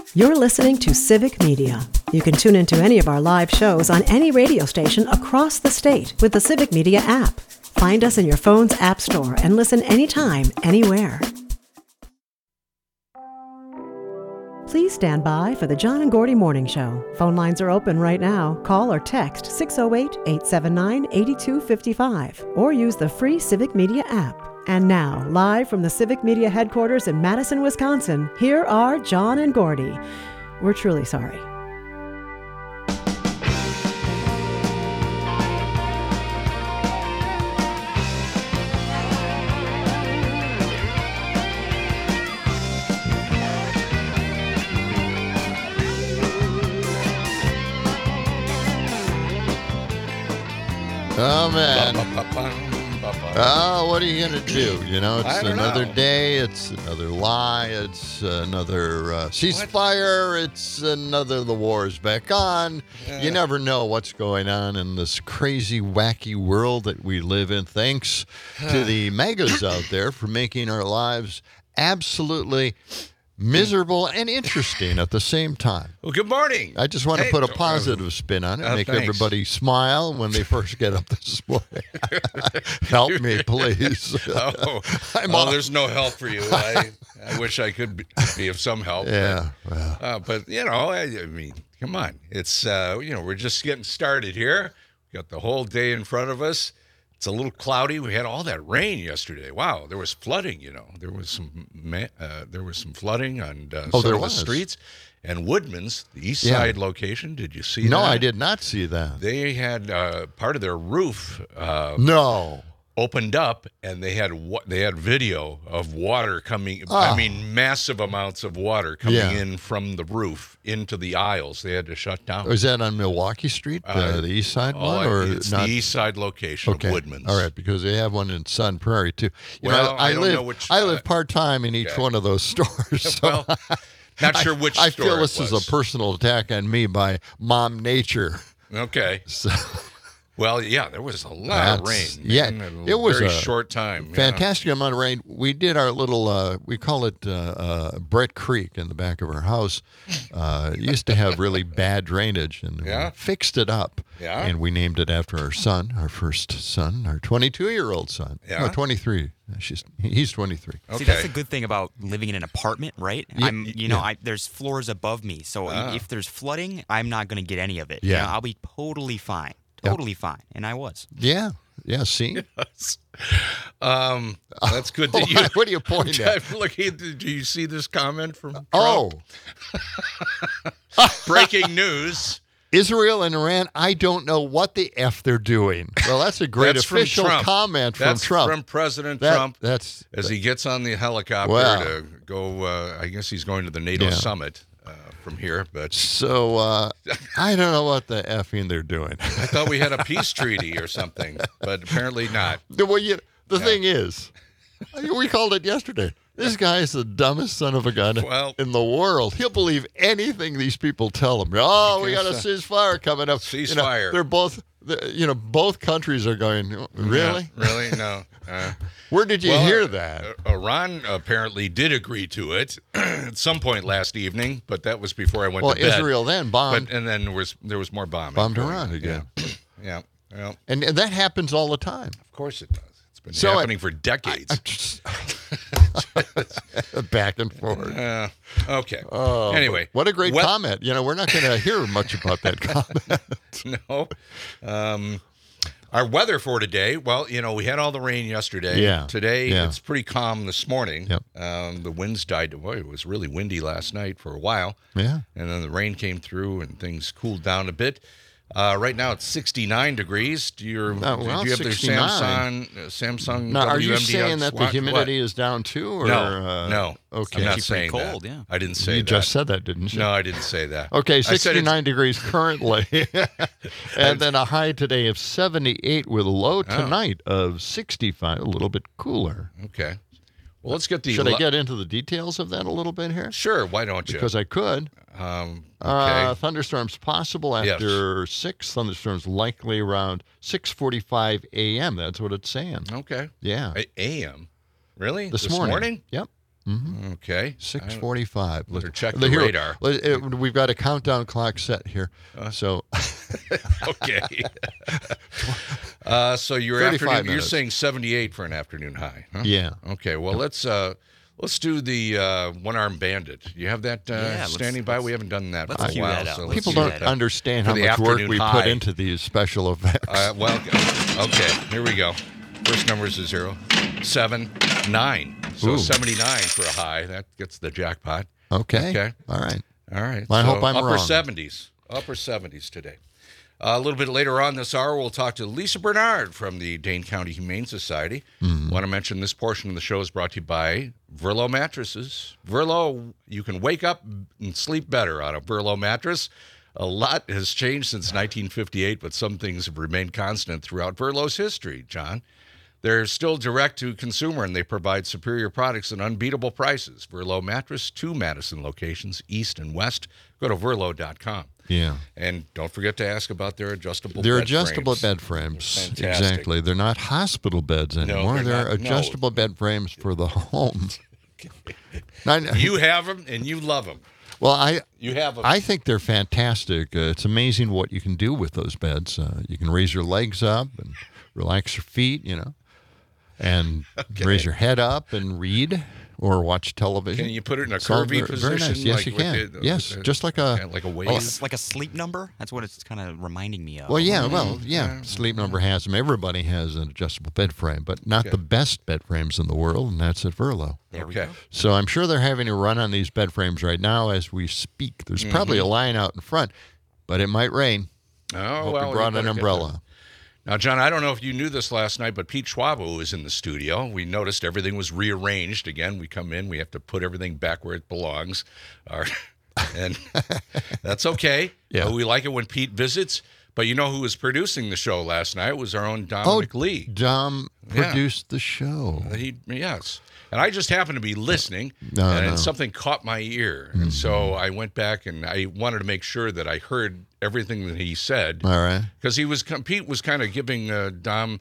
You're listening to Civic Media. You can tune into any of our live shows on any radio station across the state with the Civic Media app. Find us in your phone's app store and listen anytime, anywhere. Please stand by for the John and Gordy Morning Show. Phone lines are open right now. Call or text 608-879-8255 or use the free Civic Media app. And now, live from the Civic Media headquarters in Madison, Wisconsin, here are John and Gordy. We're truly sorry. Oh, man. Oh, what are you going to do? You know, it's another day. It's another lie. It's another ceasefire. It's another the war is back on. You never know what's going on in this crazy, wacky world that we live in. Thanks to the megas out there for making our lives absolutely miserable and interesting at the same time. Well, good morning. I just want to put a positive spin on it, make everybody smile when they first get up this morning. Help me, please. There's no help for you. I wish I could be of some help. Yeah. But you know, I mean, come on. It's, we're just getting started here. We got the whole day in front of us. It's a little cloudy. We had all that rain yesterday. Wow, there was flooding. You know, there was some flooding on some of the streets. And Woodman's, the East Side location. Did you see that? No, I did not see that. They had part of their roof. Opened up, and they had video of water coming. I mean, massive amounts of water coming in from the roof into the aisles. They had to shut down. Is that on Milwaukee Street, the East Side one, or it's not? The East Side location of Woodman's. All right, because they have one in Sun Prairie too. I live part time in each one of those stores. So well, not sure which. I feel this is a personal attack on me by Mom Nature. Okay. So. Well, yeah, there was a lot of rain. Yeah, it was a very short time. Fantastic amount of rain. We did our little, we call it Brett Creek in the back of our house. It used to have really bad drainage, and we fixed it up. Yeah. And we named it after our son, our first son, our 22-year-old son. Yeah. No, 23. He's 23. Okay. See, that's the good thing about living in an apartment, right? There's floors above me, so if there's flooding, I'm not going to get any of it. Yeah. I'll be totally fine. Totally fine, and I was. Yeah, see? Yes. That's good that you... What are you pointing at? Do you see this comment from Trump? Breaking news. Israel and Iran, I don't know what the F they're doing. Well, that's a great official comment from Trump. From President Trump. As he gets on the helicopter to go, I guess he's going to the NATO summit. From here, but so I don't know what the effing they're doing. I thought we had a peace treaty or something, but apparently not. Well, the thing is, we called it yesterday. This guy is the dumbest son of a gun in the world. He'll believe anything these people tell him. Oh, we got a ceasefire coming up. Ceasefire. They're both. Both countries are going, really? Yeah, really? No. Where did you hear that? Iran apparently did agree to it at some point last evening, but that was before I went to bed. Well, Israel then bombed. And then there was more bombing. Bombed Iran again. Yeah. Well, and that happens all the time. Of course it does. It's been happening for decades. Back and forth. Okay. Anyway. What a great comment. We're not going to hear much about that comment. No. Our weather for today, we had all the rain yesterday. Yeah. Today, it's pretty calm this morning. Yep. The winds died. It was really windy last night for a while. Yeah. And then the rain came through and things cooled down a bit. Right now it's 69 degrees. Do you have the Samsung now, WMDX are you saying that the humidity is down too? Or, no. Okay. I'm not saying cold, that. Yeah. I didn't say that. You just said that, didn't you? No, I didn't say that. Okay, 69 degrees currently. And then a high today of 78 with a low tonight of 65, a little bit cooler. Okay. Well, let's get the... Should I get into the details of that a little bit here? Sure, why don't you? Because I could. Okay. Thunderstorms possible after 6. Thunderstorms likely around 6:45 a.m. That's what it's saying. Okay. Yeah. A.m.? Really? This morning? Yep. Mm-hmm. Okay. 6:45. Let's check the radar. We've got a countdown clock set here. So okay. So you're saying 78 for an afternoon high, huh? Yeah. Okay. Well, let's do the one-armed bandit. You have that standing by? We haven't done that for a while. So people don't understand how much work we put into these special effects. Okay. Here we go. First numbers is 0, 7, 9. So 79 for a high. That gets the jackpot. Okay. All right. Well, I hope I'm upper wrong. 70s. Upper 70s today. A little bit later on this hour, we'll talk to Lisa Bernard from the Dane County Humane Society. Want to mention this portion of the show is brought to you by Verlo Mattresses. Verlo, you can wake up and sleep better on a Verlo mattress. A lot has changed since 1958, but some things have remained constant throughout Verlo's history, John. They're still direct to consumer, and they provide superior products at unbeatable prices. Verlo Mattress, 2 Madison locations, east and west. Go to verlo.com. Yeah. And don't forget to ask about their adjustable bed frames. Exactly. They're not hospital beds anymore. They're adjustable bed frames for the home. You have them, and you love them. Well, I think they're fantastic. It's amazing what you can do with those beds. You can raise your legs up and relax your feet, and raise your head up and read or watch television. Can you put it in a curvy position? Very nice. Yes, you can. Yes, just like a wave. It's like a sleep number. That's what it's kind of reminding me of. Well, yeah. Sleep Number has them. Everybody has an adjustable bed frame, but not the best bed frames in the world, and that's at Verlo. There we go. So I'm sure they're having a run on these bed frames right now as we speak. There's probably a line out in front, but it might rain. Hope you brought an umbrella. Now, John, I don't know if you knew this last night, but Pete Schwabo was in the studio. We noticed everything was rearranged. Again, we come in, we have to put everything back where it belongs. And that's okay. Yeah. We like it when Pete visits. But you know who was producing the show last night? It was our own Dominic Lee. Dom produced the show. Yes. And I just happened to be listening, and something caught my ear. And so I went back, and I wanted to make sure that I heard everything that he said. All right. Because Pete was kind of giving Dom,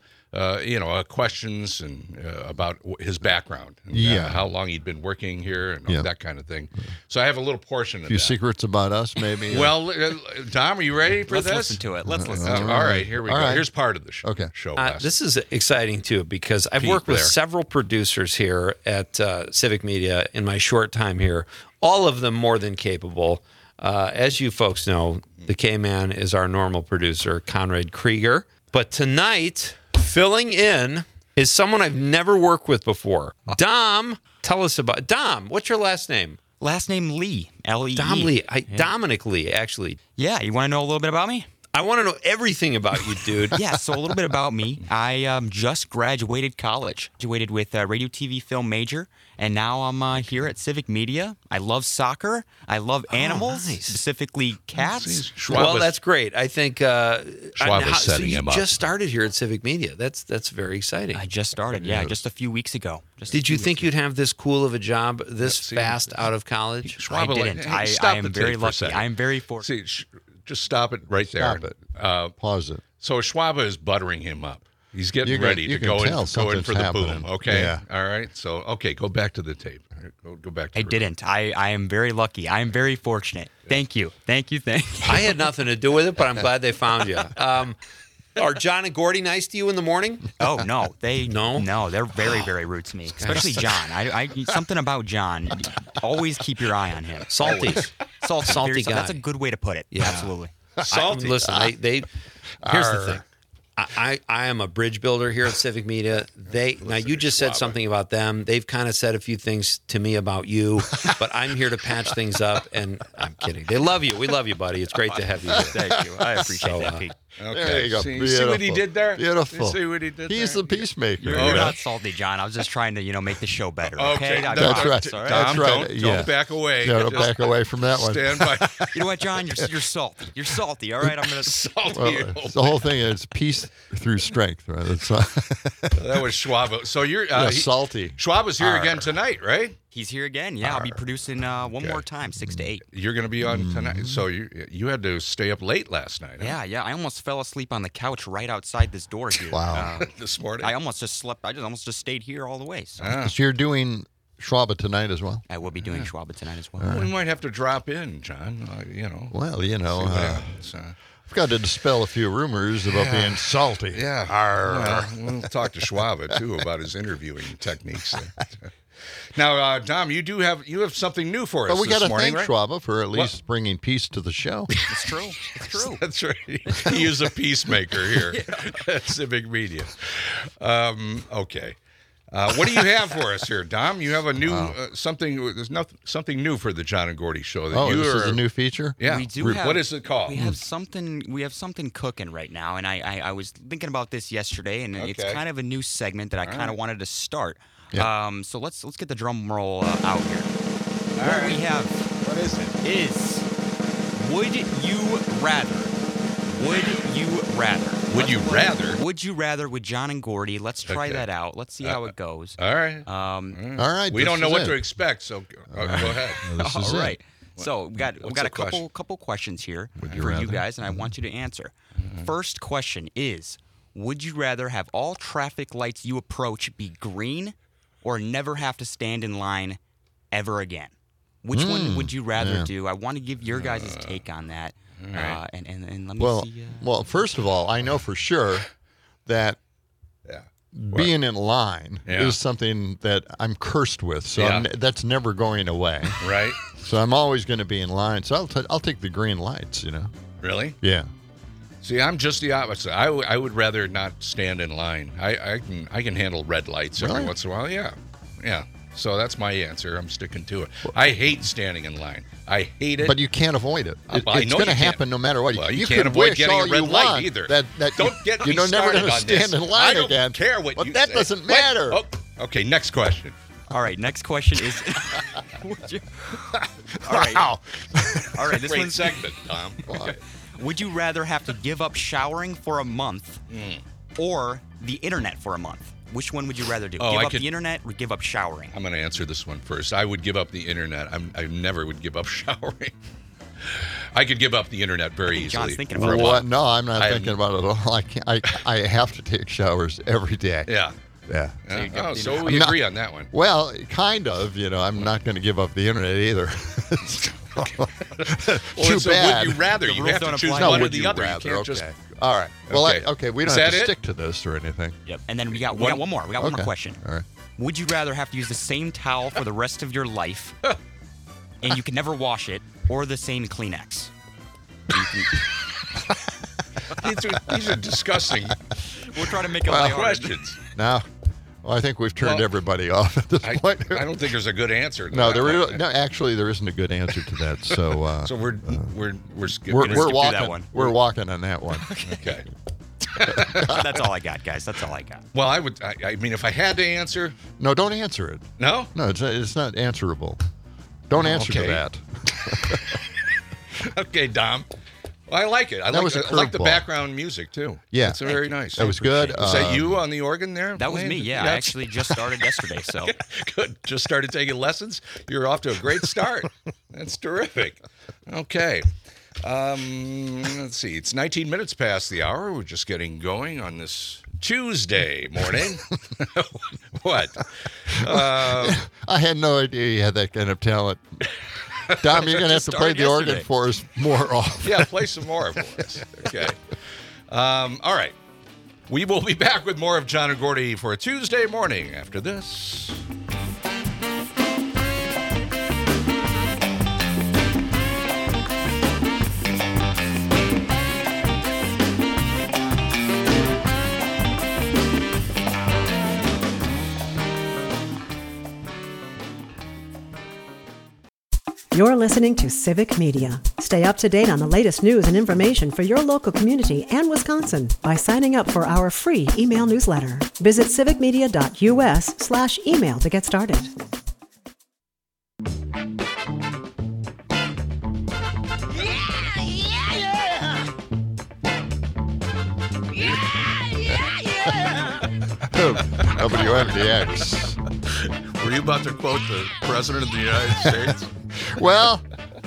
questions and about his background. And, how long he'd been working here and all that kind of thing. So I have a little portion of a few secrets about us, maybe. Well, Dom, are you ready for this? Let's listen to it. Let's listen to it. All right, here we go. Here's part of the show. Okay. This is exciting, too, because I've worked with several producers here at Civic Media in my short time here, all of them more than capable. As you folks know, the K-Man is our normal producer, Conrad Krieger. But tonight, filling in is someone I've never worked with before. Dom, tell us about Dom. What's your last name? Last name Lee, L-E-E. Dom Lee. Dominic Lee, actually. Yeah, you want to know a little bit about me? I want to know everything about you, dude. Yeah, so a little bit about me. I just graduated college. Graduated with a radio, TV, film major, and now I'm here at Civic Media. I love soccer. I love animals, specifically cats. Well, that's great. I think Schwab is setting him up. You just started here at Civic Media. That's very exciting. I just started, just a few weeks ago. Did you think you'd have this cool of a job this fast out of college? I didn't. I am very lucky. I am very fortunate. Just stop it right there. Stop it. Pause it. So Schwab is buttering him up. He's getting ready to go in for the boom. Okay. Yeah. All right. So, go back to the tape. Go back to I didn't. I am very lucky. I am very fortunate. Thank you. Thank you. I had nothing to do with it, but I'm glad they found you. Are John and Gordy nice to you in the morning? Oh, no. No, they're very, very rude to me, especially John. I something about John. Always keep your eye on him. Salty guy. That's a good way to put it. Yeah. Absolutely. Salty. Listen, here's the thing. I am a bridge builder here at Civic Media. Now you just said something about them. They've kind of said a few things to me about you, but I'm here to patch things up. And I'm kidding. They love you. We love you, buddy. It's great to have you here. Thank you. I appreciate that, Pete. Okay. There you go. See what he did there? Beautiful. See what he did He's there? the peacemaker. You're not salty, John. I was just trying to, make the show better. Okay. That's right. Dom, That's right. Don't back away. Don't back away from that one. Stand by. You know what, John? You're salty. You're salty. All right, I'm gonna salty. Well, the whole thing is peace through strength, right? That was Schwab. So you're salty. Schwab is here again tonight, right? He's here again. Yeah, I'll be producing one more time, 6 to 8. You're going to be on tonight. So you had to stay up late last night. Huh? Yeah. I almost fell asleep on the couch right outside this door here. Wow. This morning. I almost just slept. I almost just stayed here all the way. So. So you're doing Schwaba tonight as well? I will be doing Schwaba tonight as well. Well, we might have to drop in, John. Well, I've got to dispel a few rumors about being salty. Yeah. Well, we'll talk to Schwaba, too, about his interviewing techniques. Now, Dom, you have something new for us But we got to thank right? Schwaba for at least bringing peace to the show. It's true. It's true. That's right. He is a peacemaker here at Civic Media. Okay. What do you have for us here, Dom? You have a new something. There's something new for the John and Gordy show. This is a new feature. Yeah. We do have, what is it called? We have something cooking right now, and I was thinking about this yesterday, and it's kind of a new segment that I kind of wanted to start. Yeah. So let's get the drum roll out here. What we have. What is it? Is would you rather? Would you rather? Would you rather? Would you rather with John and Gordy? Let's try that out. Let's see how it goes. All right. All right. We don't know what to expect, so go ahead. This is All right. it. So we've got a couple questions here for you guys, and I want you to answer. First question is: would you rather have all traffic lights you approach be green, or never have to stand in line ever again? Which one would you rather do? I want to give your guys' take on that. Right. And let me see. Well, first of all, I know for sure that being in line is something that I'm cursed with. So that's never going away. Right. So I'm always going to be in line. So I'll take the green lights, Really? Yeah. See, I'm just the opposite. I would rather not stand in line. I can handle red lights every once in a while. Yeah. So that's my answer. I'm sticking to it. I hate standing in line. I hate it. But you can't avoid it. It's going to happen no matter what. Well, you can't avoid getting a red light either. Don't get me you're never started going to on stand this. in line again. I don't care what but you that say. doesn't matter. Oh, okay, next question. All right, next question is. All right. Wow. All right, this Great one's segment, Tom. Okay. Would you rather have to give up showering for a month or the internet for a month? Which one would you rather do? Give up the internet or give up showering? I'm going to answer this one first. I would give up the internet. I never would give up showering. I could give up the internet very easily. John's thinking about it. No, I'm not thinking about it at all. I have to take showers every day. Yeah. Yeah. So we agree on that one. Well, kind of. I'm not going to give up the internet either. Too bad. Would you rather? You have to choose one or the other. You can't just. All right. Well, Okay. we don't have to stick to this or anything. Yep. And then we got one more. We got one more question. All right. Would you rather have to use the same towel for the rest of your life, and you can never wash it, or the same Kleenex? These are disgusting. We'll try to make it lighthearted. Questions. Now, I think we've turned everybody off at this point. I don't think there's a good answer. To no, that. Actually, there isn't a good answer to that. So, so we're skipping. We're walking. that one. We're walking on that one. Okay. That's all I got, guys. That's all I got. Well, I mean, if I had to answer. No, don't answer it. No. No, it's not answerable. Don't answer to that. Okay, Dom. Well, I like it. I like the background music too. Yeah, it's very nice. That was good. Is that you on the organ there? That was me. Yeah, I actually just started yesterday. So good. Just started taking lessons. You're off to a great start. That's terrific. Okay. Let's see. It's 19 minutes past the hour. We're just getting going on this Tuesday morning. What? I had no idea you had that kind of talent. Dom, you're going to have to play the organ for us more often. Yeah, play some more for us. Okay. All right. We will be back with more of John and Gordy for a Tuesday morning after this. You're listening to Civic Media. Stay up to date on the latest news and information for your local community and Wisconsin by signing up for our free email newsletter. Visit civicmedia.us/email to get started. WMDX. Were you about to quote the President of the United States? Well,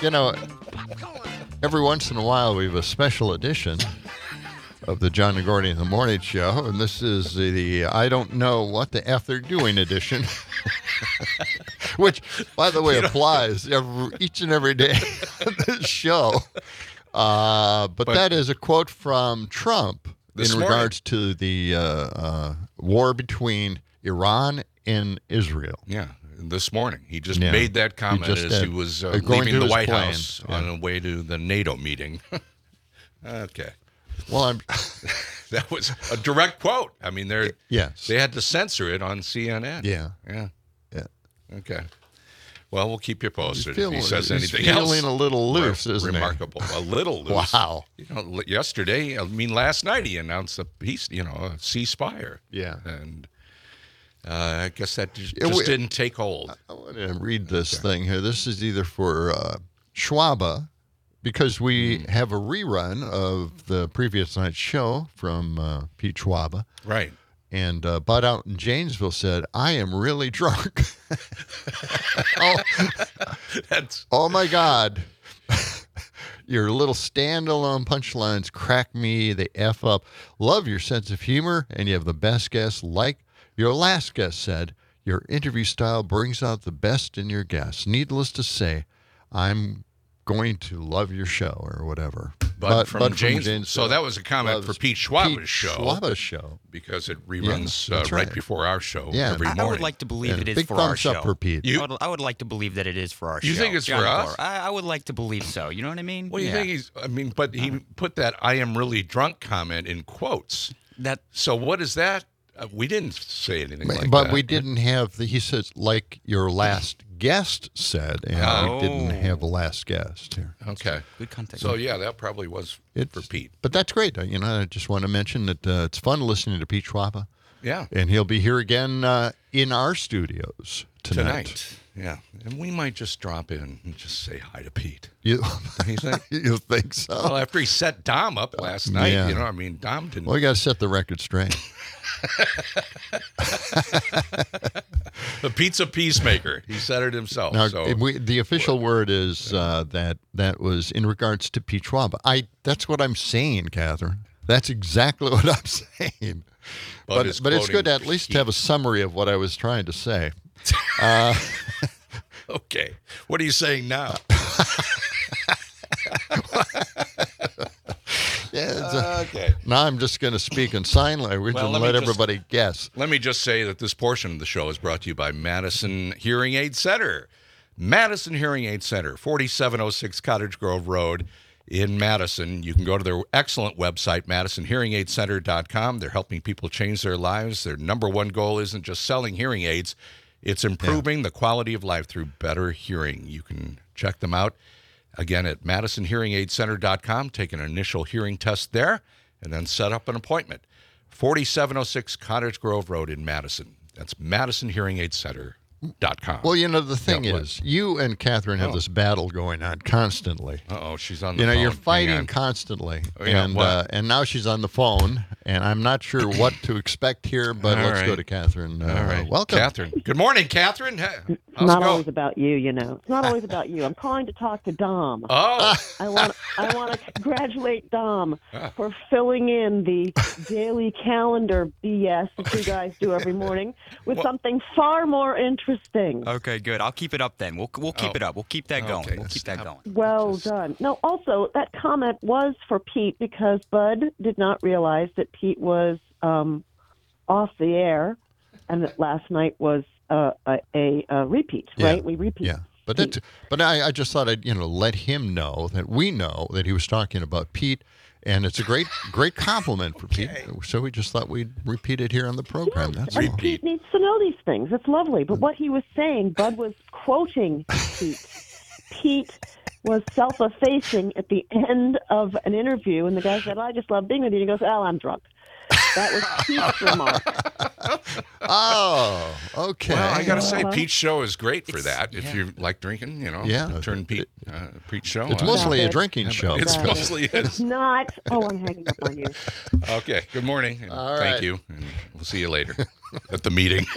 every once in a while we have a special edition of the John and Gordy in the Morning Show, and this is the I don't know what the F they're doing edition. which, by the way, applies each and every day on this show. But that is a quote from Trump in regards to the war between Iran and Israel. Yeah, this morning. He just made that comment as he was leaving the White House on the way to the NATO meeting. Okay. Well, that was a direct quote. I mean, they had to censor it on CNN. Yeah. Okay. Well, we'll keep you posted if he says anything else. He's feeling a little loose, isn't he? Remarkable. A little loose. Wow. Yesterday, last night he announced a peace, a ceasefire. Yeah. And I guess that just didn't take hold. I want to read this thing here. This is either for Schwaba, because we have a rerun of the previous night's show from Pete Schwaba. Right. And Bud out in Janesville said, "I am really drunk." Oh my God. Your little standalone punchlines crack me the F up. Love your sense of humor, and you have the best guests. Like your last guest said, your interview style brings out the best in your guests. Needless to say, I'm going to love your show or whatever. Bud from James. So that was a comment for Pete Schwaba's show. Because it reruns right before our show every morning. I would like to believe it is for our show. Big thumbs up for Pete. I would like to believe that it is for our show. You think it's for us? I would like to believe so. You know what I mean? What do you think but he put that "I am really drunk" comment in quotes. So what is that? We didn't say anything like that. But we didn't have he says, like your last guest said, and we didn't have the last guest here. Okay. Good context. So, that probably was for Pete. But that's great. I just want to mention that it's fun listening to Pete Schwaba. Yeah. And he'll be here again in our studios tonight. Yeah. And we might just drop in and just say hi to Pete. You think? You think so? Well, after he set Dom up last night, Dom didn't. Well, you got to set the record straight. Pete's a peacemaker. He said it himself. Now, the official word is that was in regards to Pete Schwaba. That's what I'm saying, Catherine. That's exactly what I'm saying. But it's good to at least have a summary of what I was trying to say. Okay. What are you saying now? Okay. Now I'm just going to speak in sign language and let everybody guess. Let me just say that this portion of the show is brought to you by Madison Hearing Aid Center. Madison Hearing Aid Center, 4706 Cottage Grove Road in Madison. You can go to their excellent website, MadisonHearingAidCenter.com. They're helping people change their lives. Their number one goal isn't just selling hearing aids. It's improving the quality of life through better hearing. You can check them out, again, at MadisonHearingAidCenter.com. Take an initial hearing test there, and then set up an appointment. 4706 Cottage Grove Road in Madison. That's MadisonHearingAidCenter.com. Well, the thing is, you and Catherine have this battle going on constantly. She's on the phone. You're fighting constantly. And now she's on the phone, and I'm not sure what to expect here, but let's go to Catherine. All right. Welcome. Catherine. Good morning, Catherine. It's not always about you, It's not always about you. I'm calling to talk to Dom. Oh. I want to congratulate Dom for filling in the daily calendar BS that you guys do every morning with something far more interesting. Okay, good. I'll keep it up then. We'll keep it up. We'll keep that going. Okay, we'll keep that going. Well done. No, also, that comment was for Pete because Bud did not realize that Pete was off the air and that last night was a repeat, right? We repeat. Yeah. But I just thought I'd let him know that we know that he was talking about Pete, and it's a great compliment for Pete. So we just thought we'd repeat it here on the program. Yes, That's and all. Pete needs to know these things. It's lovely. But what he was saying, Bud was quoting Pete. Pete was self-effacing at the end of an interview, and the guy said, "I just love being with you." And he goes, "Oh, I'm drunk." That was Pete's remark. Oh, okay. Well, I got to say, Pete's show is great for that. If you like drinking, turn Pete's show. It's mostly a drinking show. It's mostly It's not. Oh, I'm hanging up on you. Okay. Good morning. And all right. Thank you. And we'll see you later at the meeting.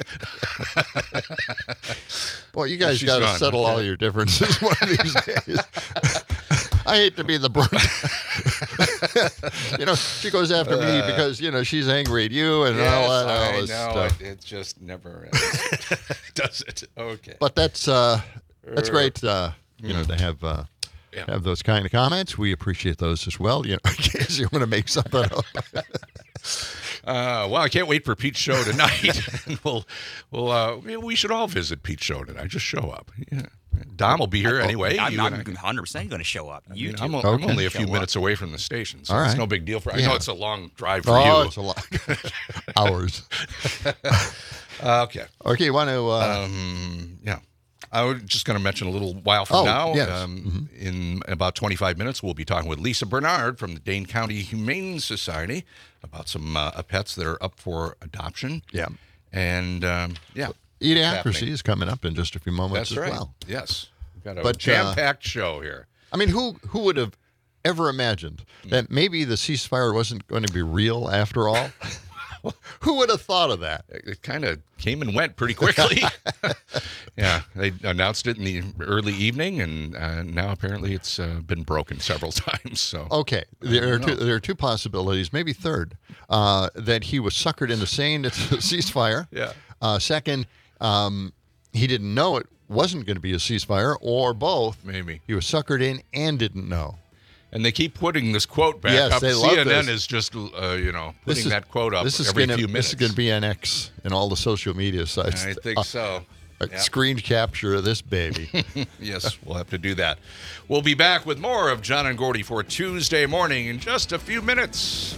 Well, you guys got to settle all your differences one of these days. I hate to be the brunt She goes after me because, she's angry at you and all that stuff. It just never ends. Does it? Okay. But that's great, to have those kind of comments. We appreciate those as well. In case you want to make something up. Well, I can't wait for Pete's show tonight. And we should all visit Pete's show tonight. Just show up. Yeah. Dom will be here anyway. I'm 100% going to show up. I'm only a few minutes away from the station, so it's no big deal for. I know it's a long drive for you. Oh, it's a lot. Hours. Okay. Okay, you want to? I was just going to mention a little while from now. Yes. In about 25 minutes, we'll be talking with Lisa Bernard from the Dane County Humane Society about some pets that are up for adoption. Yeah. And, Idiocracy is coming up in just a few moments well. Yes. We've got a jam-packed show here. I mean, who would have ever imagined that maybe the ceasefire wasn't going to be real after all? Who would have thought of that? It kind of came and went pretty quickly. Yeah, they announced it in the early evening, and now apparently it's been broken several times. So okay, there are two possibilities, maybe third, that he was suckered into saying it's a ceasefire. Yeah. Second, he didn't know it wasn't going to be a ceasefire, or both. Maybe he was suckered in and didn't know. And they keep putting this quote back up. CNN is just, putting that quote up every few minutes. This is going to be an X in all the social media sites. I think so. A screen capture of this baby. Yes, we'll have to do that. We'll be back with more of John and Gordy for Tuesday morning in just a few minutes.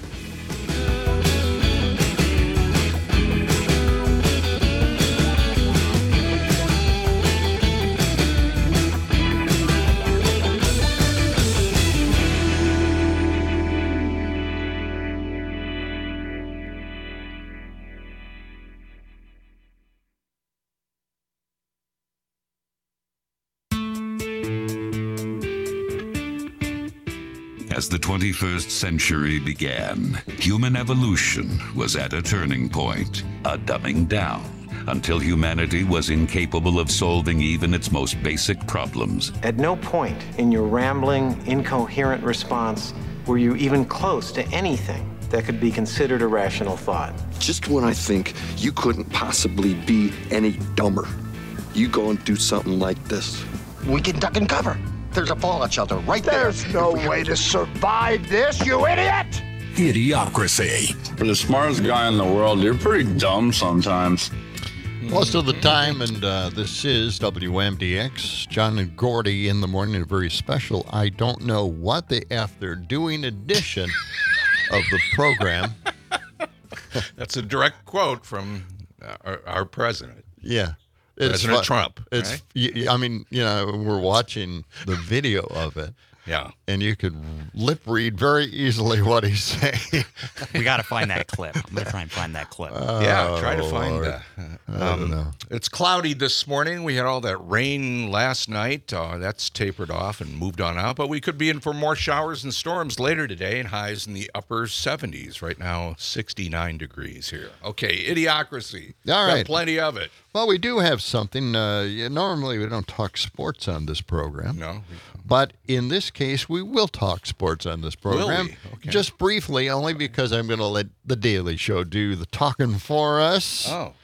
As the 21st century began, human evolution was at a turning point, a dumbing down, until humanity was incapable of solving even its most basic problems. At no point in your rambling, incoherent response were you even close to anything that could be considered a rational thought. Just when I think you couldn't possibly be any dumber, you go and do something like this. We can duck and cover. There's a fallout shelter right there. There's no way to survive this, you idiot! Idiocracy. For the smartest guy in the world, you're pretty dumb sometimes. Most of the time, and this is WMDX, John and Gordy in the morning, a very special I don't know what the F they're doing edition of the program. That's a direct quote from our president. Yeah. President Trump. It's. Right? I mean, we're watching the video of it. Yeah. And you could lip read very easily what he's saying. We got to find that clip. I'm going to try and find that clip. Try to find that. I don't know. It's cloudy this morning. We had all that rain last night. That's tapered off and moved on out. But we could be in for more showers and storms later today, and highs in the upper 70s. Right now, 69 degrees here. Okay, Idiocracy. All right. Got plenty of it. Well, we do have something. Normally, we don't talk sports on this program. No. But in this case, we will talk sports on this program. Will we? Okay. Just briefly, only because I'm going to let The Daily Show do the talking for us. Oh.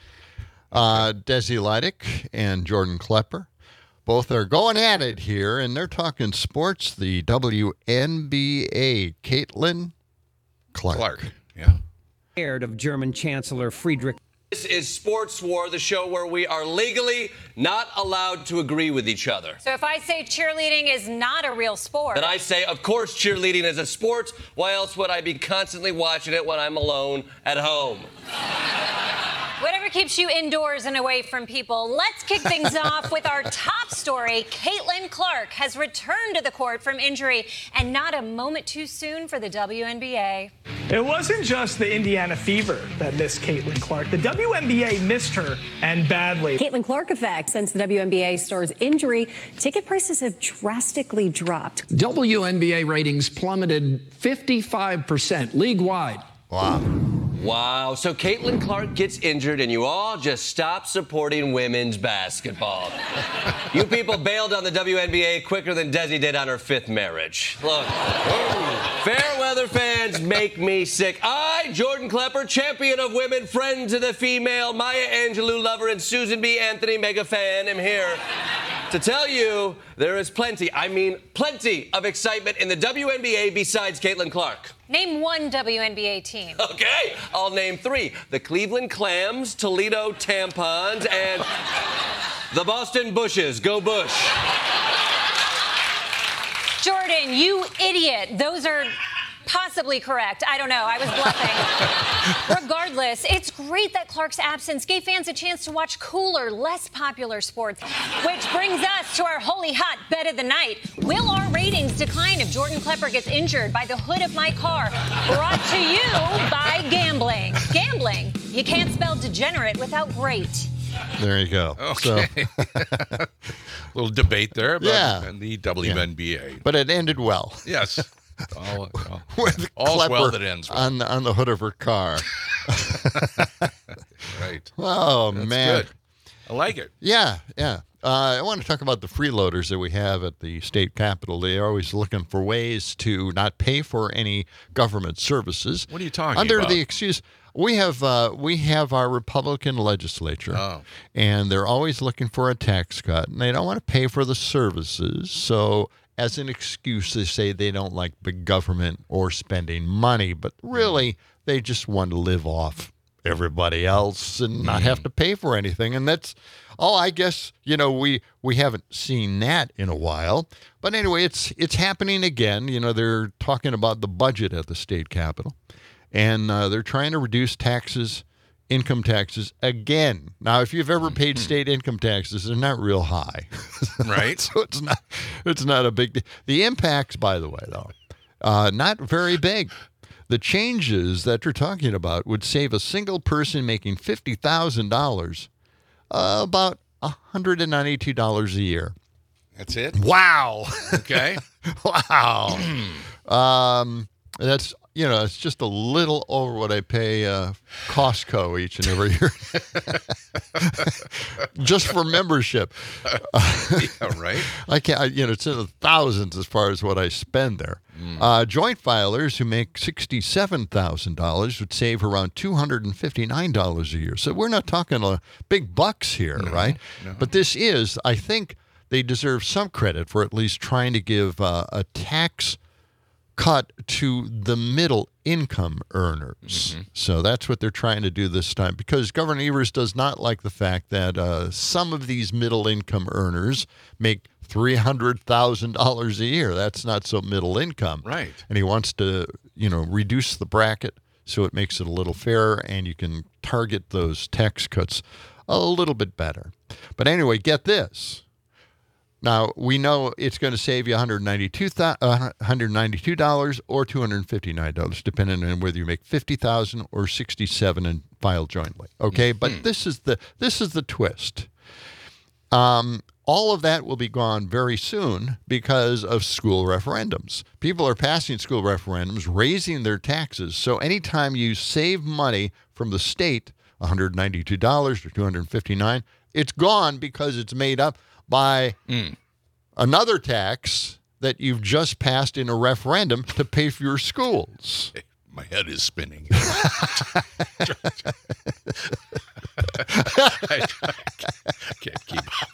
Desi Leidick and Jordan Klepper both are going at it here, and they're talking sports. The WNBA, Caitlin Clark. Yeah. Scared of German Chancellor Friedrich. This is Sports War, the show where we are legally not allowed to agree with each other. So if I say cheerleading is not a real sport, then I say, of course, cheerleading is a sport. Why else would I be constantly watching it when I'm alone at home? Whatever keeps you indoors and away from people, let's kick things off with our top story. Caitlin Clark has returned to the court from injury, and not a moment too soon for the WNBA. It wasn't just the Indiana Fever that missed Caitlin Clark. The WNBA missed her, and badly. Caitlin Clark effect. Since the WNBA star's injury, ticket prices have drastically dropped. WNBA ratings plummeted 55% league-wide. Wow. Wow. So Caitlin Clark gets injured and you all just stop supporting women's basketball. You people bailed on the WNBA quicker than Desi did on her 5th marriage. Look, fair weather fans make me sick. I, Jordan Klepper, champion of women, friend to the female, Maya Angelou lover, and Susan B. Anthony mega fan, am here to tell you there is plenty, I mean plenty of excitement in the WNBA besides Caitlin Clark. Name one WNBA team. Okay, I'll name 3. The Cleveland Clams, Toledo Tampons, and the Boston Bushes. Go Bush. Jordan, you idiot. Those are possibly correct. I don't know. I was bluffing. Regardless, it's great that Clark's absence gave fans a chance to watch cooler, less popular sports. Which brings us to our holy hot bet of the night. Will our ratings decline if Jordan Klepper gets injured by the hood of my car? Brought to you by gambling. Gambling. You can't spell degenerate without great. There you go. Okay. So. Little debate there about the WNBA. Yeah. But it ended well. Yes. With all's Klepper well that ends well. on the hood of her car. Right. Oh, That's man. Good. I like it. Yeah. I want to talk about the freeloaders that we have at the state capitol. They are always looking for ways to not pay for any government services. What are you talking under about? the excuse? We have our Republican legislature, and they're always looking for a tax cut, and they don't want to pay for the services. So as an excuse, they say they don't like big government or spending money, but really they just want to live off everybody else and not have to pay for anything. And that's, I guess, we haven't seen that in a while. But anyway, it's happening again. They're talking about the budget at the state capitol, and they're trying to reduce taxes, income taxes again. Now, if you've ever paid state income taxes, they're not real high. Right. So it's not a big deal. The impacts, by the way, though, not very big. The changes that you're talking about would save a single person making $50,000 about $192 a year. That's it? Wow. Okay. Wow. That's, it's just a little over what I pay Costco each and every year. Just for membership. Yeah, right. I can't, it's in the thousands as far as what I spend there. Joint filers who make $67,000 would save around $259 a year. So we're not talking big bucks here, right? No. But this is, I think they deserve some credit for at least trying to give a tax cut to the middle income earners. Mm-hmm. So that's what they're trying to do this time, because Governor Evers does not like the fact that some of these middle income earners make $300,000 a year. That's not so middle income. Right. And he wants to, reduce the bracket so it makes it a little fairer and you can target those tax cuts a little bit better. But anyway, get this. Now, we know it's going to save you $192 or $259, depending on whether you make $50,000 or $67,000 and file jointly. Okay, but this is the twist. All of that will be gone very soon because of school referendums. People are passing school referendums, raising their taxes. So anytime you save money from the state, $192 or $259, it's gone because it's made up by another tax that you've just passed in a referendum to pay for your schools. My head is spinning. I can't keep up.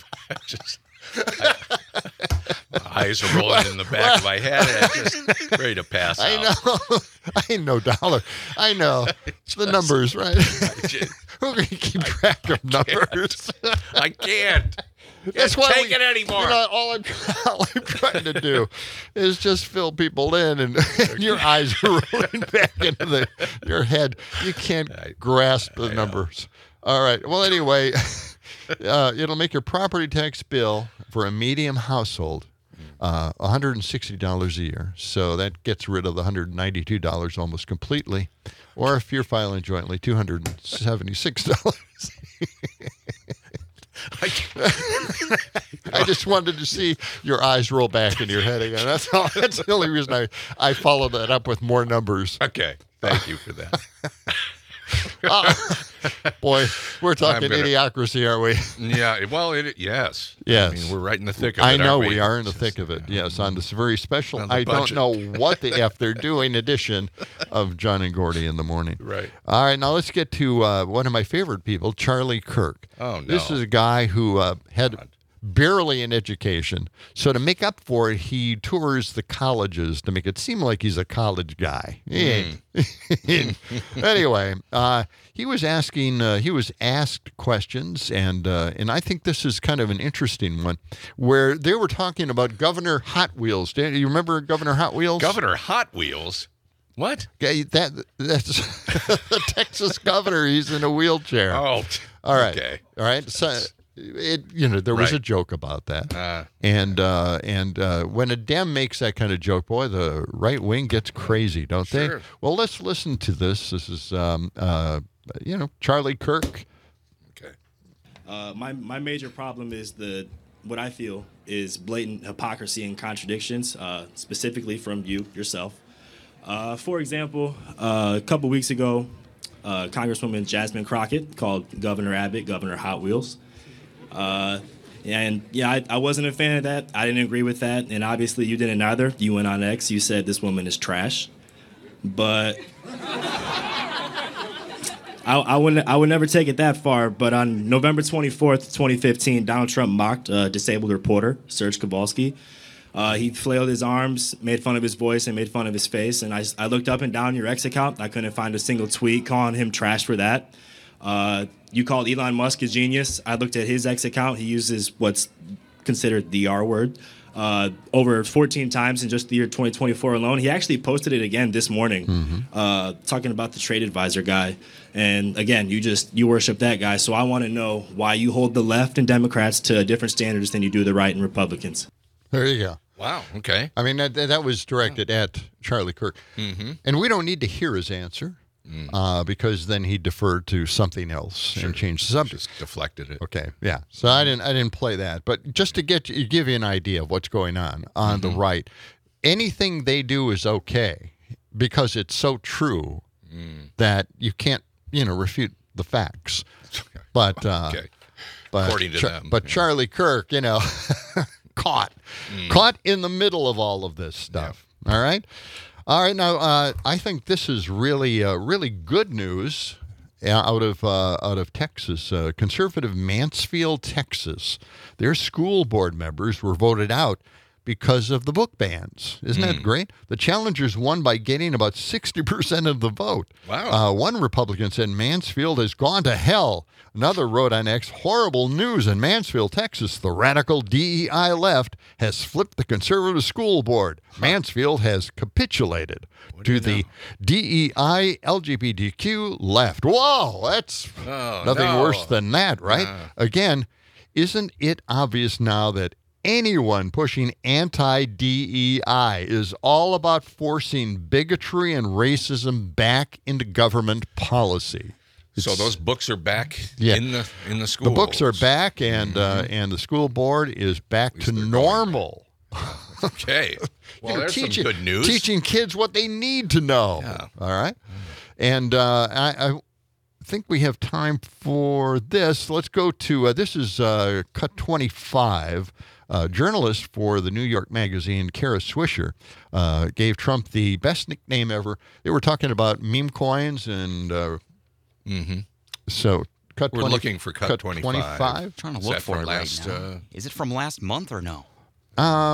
My eyes are rolling in the back of my head. I'm just ready to pass out. I know, Dollar. I know. The numbers, right? Who can keep track of numbers? I can't. That's why take it anymore. All I'm trying to do is just fill people in, and your eyes are rolling back into your head. You can't grasp the numbers. All right. Well, anyway, it'll make your property tax bill for a medium household $160 a year. So that gets rid of the $192 almost completely. Or if you're filing jointly, $276. I just wanted to see your eyes roll back in your head again. That's all. That's the only reason I followed that up with more numbers. Okay. Thank you for that. Boy, we're talking idiocracy, aren't we? Yeah. Well, yes. Yes. I mean, we're right in the thick of it. I know aren't we are in the thick of it. Yes, on this very special. I don't know what the F they're doing edition of John and Gordy in the morning. Right. All right. Now let's get to one of my favorite people, Charlie Kirk. Oh no. This is a guy who had barely an education. So to make up for it, he tours the colleges to make it seem like he's a college guy. Anyway, he was asked questions, and I think this is kind of an interesting one, where they were talking about Governor Hot Wheels. Do you remember Governor Hot Wheels? Governor Hot Wheels? What? Okay, that's the Texas governor. He's in a wheelchair. Oh, all right. Okay. All right. So, there was a joke about that, and when a Dem makes that kind of joke, boy, the right wing gets crazy, don't they? Well, let's listen to this. This is, Charlie Kirk. Okay. My major problem is what I feel is blatant hypocrisy and contradictions, specifically from yourself. For example, a couple weeks ago, Congresswoman Jasmine Crockett called Governor Abbott Governor Hot Wheels. I wasn't a fan of that. I didn't agree with that, and obviously you didn't either. You went on X. You said this woman is trash, but I would never take it that far. But on November 24th, 2015, Donald Trump mocked a disabled reporter, Serge Kowalski. He flailed his arms, made fun of his voice, and made fun of his face. And I looked up and down your X account. I couldn't find a single tweet calling him trash for that. You called Elon Musk a genius. I looked at his X account. He uses what's considered the R word over 14 times in just the year 2024 alone. He actually posted it again this morning, talking about the trade advisor guy. And again, you worship that guy. So I want to know why you hold the left and Democrats to different standards than you do the right and Republicans. There you go. Wow. Okay. I mean, that was directed at Charlie Kirk. Mm-hmm. And we don't need to hear his answer. Because then he deferred to something else and changed the subject. Just deflected it. Okay, yeah. So I didn't play that, but just to give you an idea of what's going on the right, anything they do is okay because it's so true that you can't refute the facts. But according to them, but Charlie Kirk, caught in the middle of all of this stuff. Yeah. All right, now I think this is really good news out of Texas. Conservative Mansfield, Texas. Their school board members were voted out because of the book bans. Isn't that great? The challengers won by getting about 60% of the vote. Wow. One Republican said Mansfield has gone to hell. Another wrote on X, horrible news in Mansfield, Texas. The radical DEI left has flipped the conservative school board. Mansfield has capitulated to the DEI LGBTQ left. Whoa, that's nothing worse than that, right? Again, isn't it obvious now that anyone pushing anti-DEI is all about forcing bigotry and racism back into government policy? So those books are back in the school. The books are back, and the school board is back to normal. Okay. Well, there's some good news. Teaching kids what they need to know. Yeah. All right. And I think we have time for this. Let's go to this is Cut 25. Journalist for the New York Magazine, Kara Swisher, gave Trump the best nickname ever. They were talking about meme coins and. So, we're looking for Cut 25. I'm trying to look for it right now. Is it from last month or no? How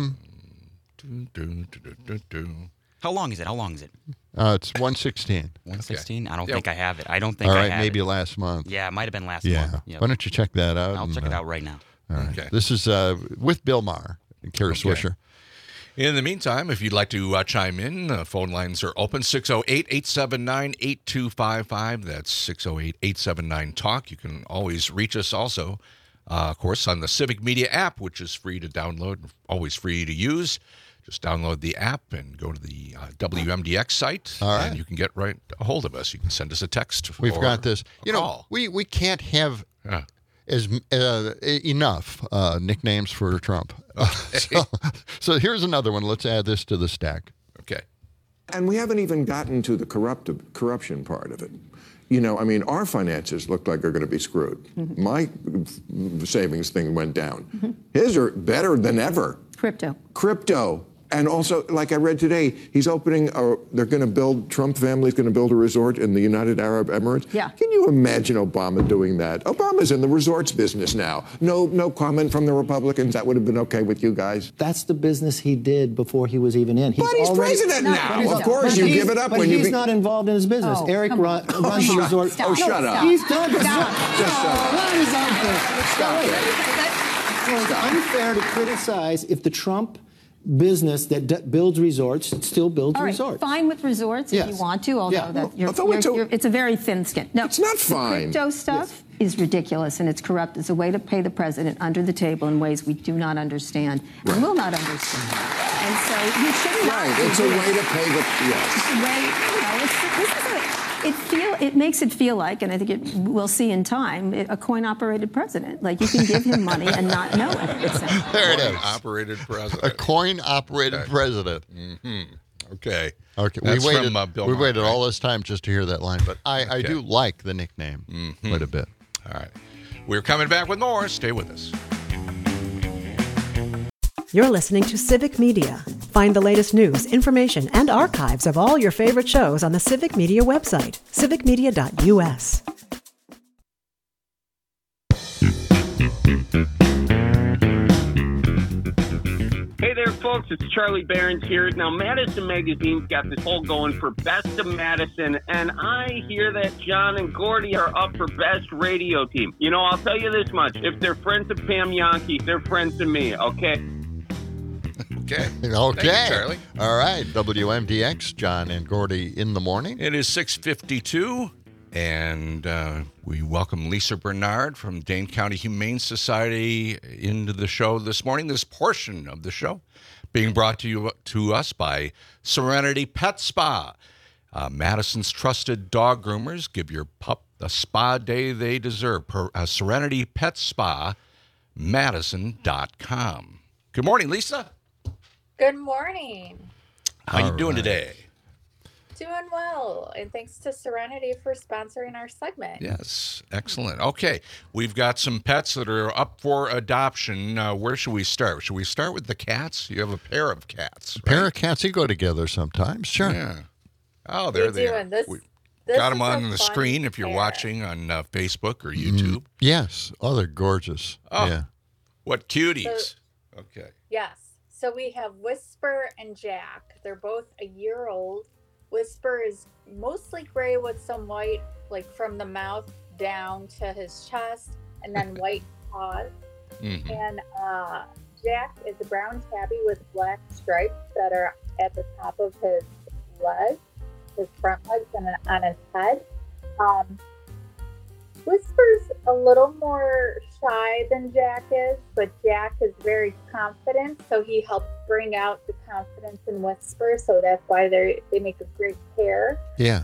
long is it? It's 116. 116? I don't think I have it. I don't think I have it. All right, maybe last month. Yeah, it might have been last month. Yep. Why don't you check that out? I'll check it out right now. All right. Okay. This is with Bill Maher and Kara Swisher. In the meantime, if you'd like to chime in, phone lines are open, 608-879-8255. That's 608-879-TALK. You can always reach us also, of course, on the Civic Media app, which is free to download, always free to use. Just download the app and go to the WMDX site, and you can get right a hold of us. You can send us a text. We've got this. We can't have enough nicknames for Trump. So here's another one. Let's add this to the stack. Okay. And we haven't even gotten to the corruption part of it. our finances looked like they're going to be screwed. Mm-hmm. My savings thing went down. His are better than ever. Crypto. And also, like I read today, he's opening, Trump family's going to build a resort in the United Arab Emirates. Yeah. Can you imagine Obama doing that? Obama's in the resorts business now. No comment from the Republicans. That would have been okay with you guys. That's the business he did before he was even in. But he's president now. Of course, you give it up when you... But he's not involved in his business. Eric runs the resort. Shut up. He's done. Just shut up. What is unfair? Stop it. It's unfair to criticize if the Trump business that builds resorts still builds resorts. Fine with resorts if you want to, although it's a very thin skin. No, it's not fine. The crypto stuff is ridiculous and it's corrupt. It's a way to pay the president under the table in ways we do not understand and will not understand. And so you shouldn't. Right, it's a way to pay the. Yes. It's a way. It makes it feel like, and I think we'll see in time, a coin-operated president. Like you can give him money and not know it. So. There it is. Coin-operated president. A coin-operated president. Mm-hmm. Okay. We waited all this time just to hear that line, but I do like the nickname quite a bit. All right. We're coming back with more. Stay with us. You're listening to Civic Media. Find the latest news, information, and archives of all your favorite shows on the Civic Media website, civicmedia.us. Hey there, folks. It's Charlie Behrens here. Now, Madison Magazine's got this poll going for Best of Madison, and I hear that John and Gordy are up for Best Radio Team. I'll tell you this much. If they're friends of Pam Yankee, they're friends of me, okay? Okay. Okay. Thank you, Charlie. All right. WMDX, John and Gordy in the morning. It is 6:52, and we welcome Lisa Bernard from Dane County Humane Society into the show this morning. This portion of the show being brought to us by Serenity Pet Spa. Madison's trusted dog groomers. Give your pup the spa day they deserve. Serenity Pet Spa, Madison.com. Good morning, Lisa. Good morning. How you doing today? Doing well, and thanks to Serenity for sponsoring our segment. Yes, excellent. Okay, we've got some pets that are up for adoption. Where should we start? Should we start with the cats? You have a pair of cats. A pair of cats, they go together sometimes. Sure. Yeah. Oh, there they are. This got them on the screen if you're watching on Facebook or YouTube. Yes. Oh, they're gorgeous. Oh, yeah. What cuties. Okay. Yes. So we have Whisper and Jack. They're both a year old. Whisper is mostly gray with some white, like from the mouth down to his chest, and then white paws. Mm-hmm. And Jack is a brown tabby with black stripes that are at the top of his legs, his front legs, and on his head. Whisper's a little more shy than Jack is, but Jack is very confident, so he helps bring out the confidence in Whisper, so that's why they make a great pair. Yeah.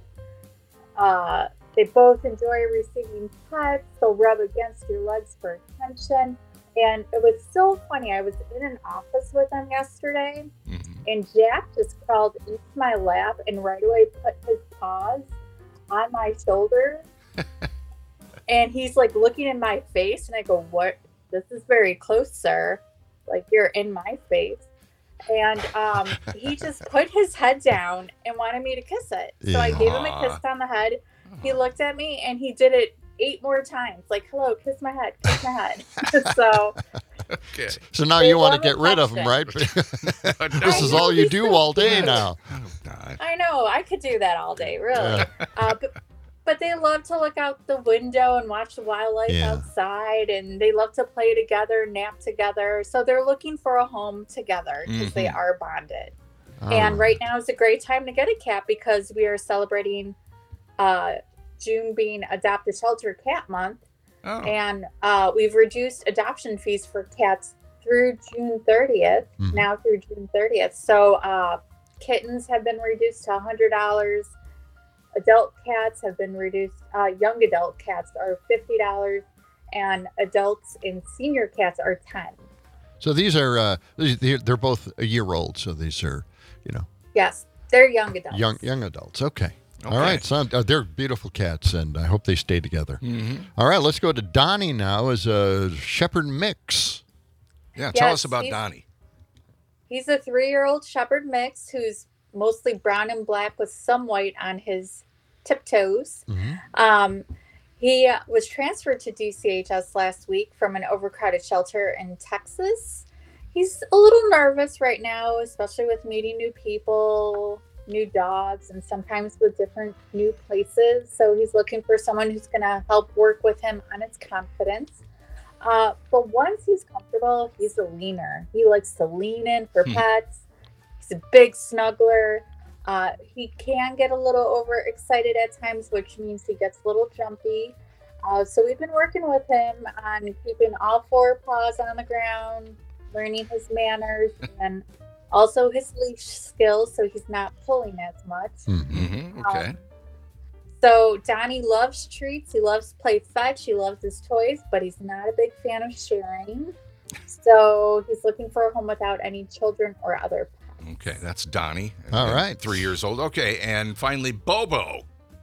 They both enjoy receiving pets. They'll rub against your legs for attention. And it was so funny. I was in an office with them yesterday, and Jack just crawled into my lap and right away put his paws on my shoulder. And he's like looking in my face, and I go, "What? This is very close, sir. Like you're in my face." And he just put his head down and wanted me to kiss it. So I gave him a kiss on the head. He looked at me and he did it 8 more times. Like, "Hello, kiss my head, kiss my head." So. Okay. So now you want to get rid of him, right? This is all you do all day now. Oh, God. I know. I could do that all day, really. But they love to look out the window and watch the wildlife outside, and they love to play together, nap together. So they're looking for a home together because they are bonded. And right now is a great time to get a cat because we are celebrating June being Adopt a Shelter Cat Month. Oh. And we've reduced adoption fees for cats through June 30th, now through June 30th. So kittens have been reduced to $100. Adult cats have been reduced. Young adult cats are $50, and adults and senior cats are $10. So these are they're both a year old. So these are, Yes, they're young adults. Young adults. Okay. All right, son. They're beautiful cats, and I hope they stay together. Mm-hmm. All right, let's go to Donnie now as a Shepherd mix. Yeah, tell us about Donnie. He's a 3-year-old Shepherd mix who's mostly brown and black with some white on his tiptoes. Mm-hmm. He was transferred to DCHS last week from an overcrowded shelter in Texas. He's a little nervous right now, especially with meeting new people, new dogs, and sometimes with different new places. So he's looking for someone who's going to help work with him on his confidence. But once he's comfortable, he's a leaner. He likes to lean in for pets. He's a big snuggler. He can get a little overexcited at times, which means he gets a little jumpy. So we've been working with him on keeping all 4 paws on the ground, learning his manners, and also his leash skills, so he's not pulling as much. Mm-hmm. Okay. So Donnie loves treats. He loves play fetch. He loves his toys, but he's not a big fan of sharing. So he's looking for a home without any children or other pets. Okay, that's Donnie. All right. 3 years old. Okay, and finally, Bobo.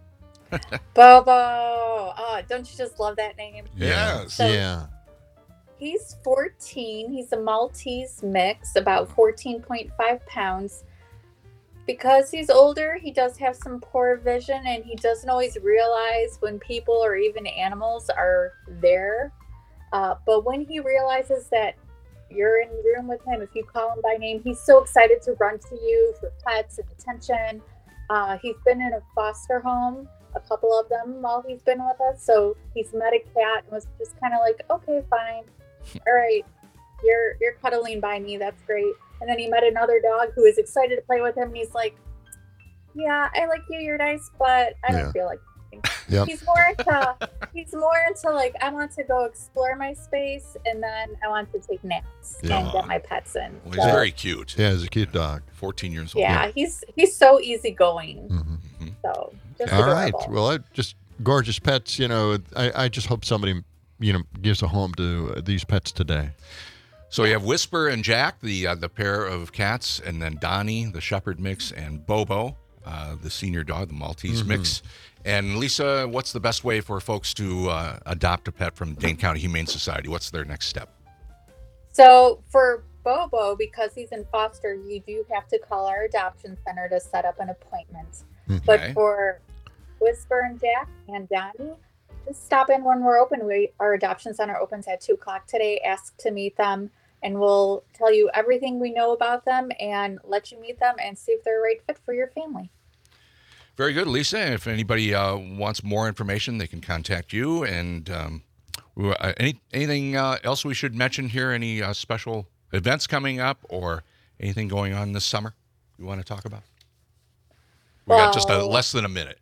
Bobo. Oh, don't you just love that name? Yes. So he's 14. He's a Maltese mix, about 14.5 pounds. Because he's older, he does have some poor vision, and he doesn't always realize when people or even animals are there. But when he realizes that you're in the room with him, if you call him by name, he's so excited to run to you for pets and attention. He's been in a foster home, a couple of them, while he's been with us. So he's met a cat and was just kind of like, okay, fine. All right, you're cuddling by me. That's great. And then he met another dog who was excited to play with him. And he's like, yeah, I like you. You're nice, but I don't feel like playing. Yep. He's more into like, I want to go explore my space, and then I want to take naps and get my pets in. Well, he's very cute. Yeah, he's a cute dog. 14 years old. Yeah, he's so easygoing. Mm-hmm. So just all adorable. right. Well, just gorgeous pets. You know, I just hope somebody, gives a home to these pets today. So you have Whisper and Jack, the pair of cats, and then Donnie, the Shepherd mix, and Bobo, the senior dog, the Maltese mix. And Lisa, what's the best way for folks to adopt a pet from Dane County Humane Society? What's their next step? So for Bobo, because he's in foster, you do have to call our adoption center to set up an appointment. Okay. But for Whisper and Jack and Donnie, just stop in when we're open. Our adoption center opens at 2:00 today. Ask to meet them, and we'll tell you everything we know about them and let you meet them and see if they're a right fit for your family. Very good, Lisa. If anybody wants more information, they can contact you. And anything else we should mention here? Any special events coming up or anything going on this summer you want to talk about? We got just less than a minute.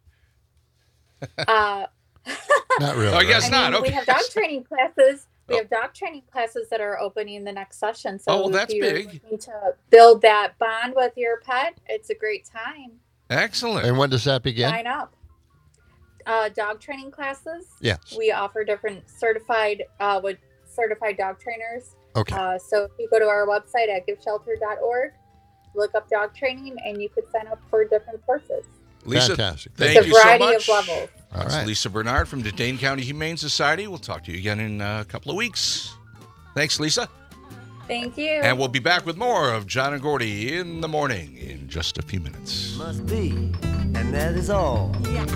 Not really. I guess not. Okay. We have dog training classes. We have dog training classes that are opening the next session. So that's if you're big. looking to build that bond with your pet, it's a great time. Excellent. And when does that begin? Sign up. Dog training classes. Yes. We offer different certified dog trainers. Okay. So if you go to our website at giveshelter.org, look up dog training, and you could sign up for different courses. Lisa, fantastic. Thank you so much. It's a variety of levels. All right. Lisa Bernard from the Dane County Humane Society. We'll talk to you again in a couple of weeks. Thanks, Lisa. Thank you. And we'll be back with more of John and Gordy in the morning in just a few minutes. Must be, and that is all.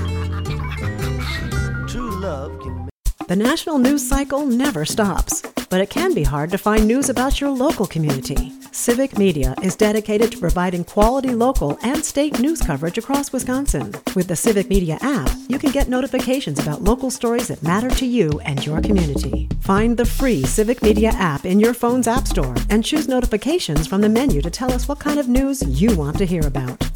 True love can. The national news cycle never stops, but it can be hard to find news about your local community. Civic Media is dedicated to providing quality local and state news coverage across Wisconsin. With the Civic Media app, you can get notifications about local stories that matter to you and your community. Find the free Civic Media app in your phone's app store and choose notifications from the menu to tell us what kind of news you want to hear about.